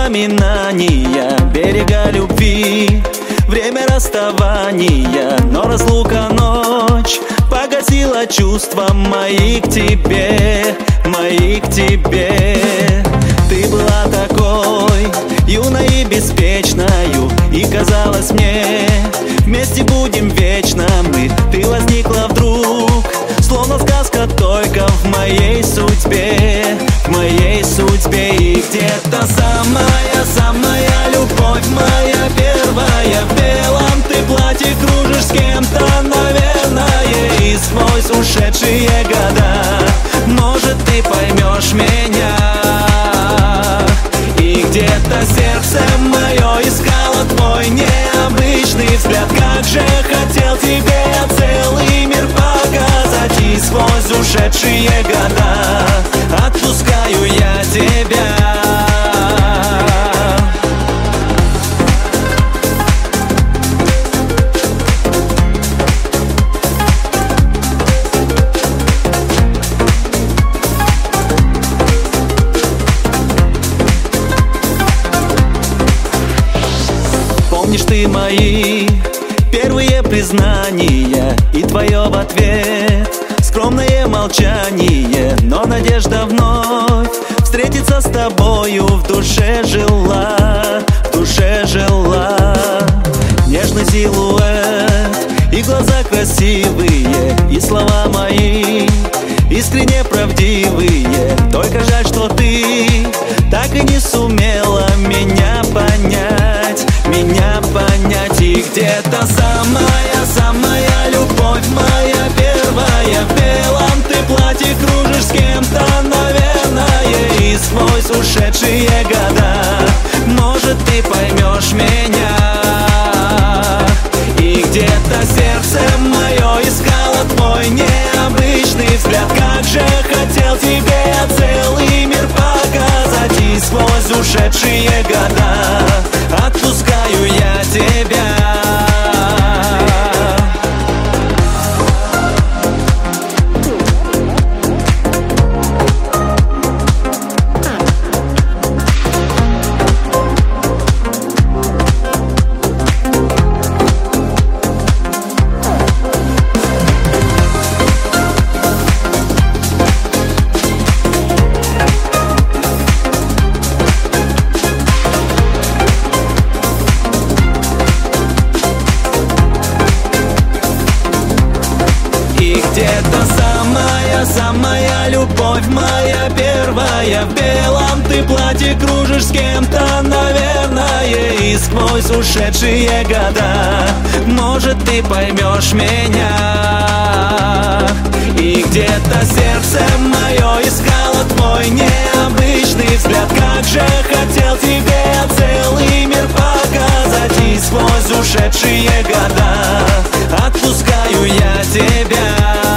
воспоминания берега любви. Время расставания, но разлука ночь погасила чувства мои к тебе, мои к тебе. Ты была такой юной и беспечною, и казалось мне, вместе будем вечно мы. Ты возникла вдруг, словно сказка только в моей судьбе, в моей судьбе. И где-то самая любовь моя первая, в белом ты платье кружишь с кем-то, наверное, и сквозь ушедшие года, может, ты поймешь меня. И где-то сердце мое искало твой необычный взгляд. Как же хотел тебе я целый мир показать, и сквозь ушедшие года отпускаю я тебя. Помнишь ты мои первые признания и твое в ответ скромное молчание, но надежда вновь встретиться с тобою в душе жила, в душе жила. Нежный силуэт и глаза красивые, и слова мои искренне правдивые. Только жаль, что ты так и не сумела меня понять, меня понять. И где-то самая любовь моя первая, в белом ты платье кружишь с кем-то, наверное, и сквозь ушедшие года, может, ты поймешь меня. И где-то сердце мое искало твой необычный взгляд. Как же хотел тебе я целый мир показать, и сквозь ушедшие года отпускаю я тебя. Где-то самая любовь моя первая, в белом ты платье кружишь с кем-то, наверное, и сквозь ушедшие года, может, ты поймешь меня. И где-то сердце мое искало твой необычный взгляд. Как же хотел тебе я целый мир показать, и сквозь ушедшие года отпускаю я тебя.